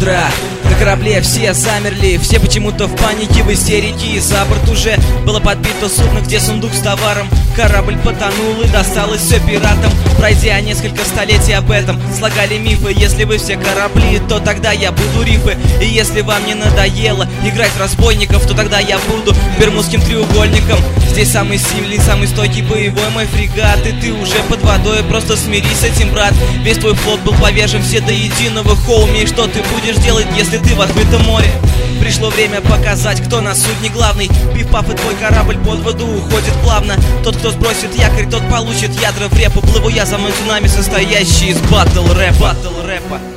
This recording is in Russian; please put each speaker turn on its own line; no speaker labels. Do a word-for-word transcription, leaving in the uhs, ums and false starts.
утро. На корабле все замерли, все почему-то в панике, в истерике. За борт уже было подбито судно, где сундук с товаром. Корабль потонул и досталось все пиратам. Пройдя несколько столетий об этом, слагали мифы. Если вы все корабли, то тогда я буду рифы. И если вам не надоело играть в разбойников, то тогда я буду бермудским треугольником. Здесь самый сильный, самый стойкий боевой мой фрегат. И ты уже под водой, просто смирись с этим, брат. Весь твой флот был повержен все до единого, хоуми. И что ты будешь делать, если ты в открытом море? Пришло время показать, кто на судне главный. Пиф-паф, и твой корабль под воду уходит плавно. Тот, кто сбросит якорь, тот получит ядра в репу. Плыву я за мной цунами, состоящий из батл рэпа. Батл рэпа.